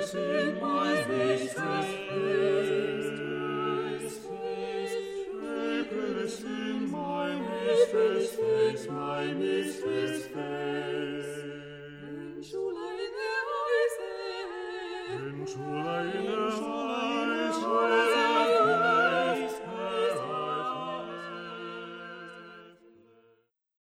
in my mistress' face. Happiness in my mistress' face, my mistress' face. Schula in der Häuser, In Schula in der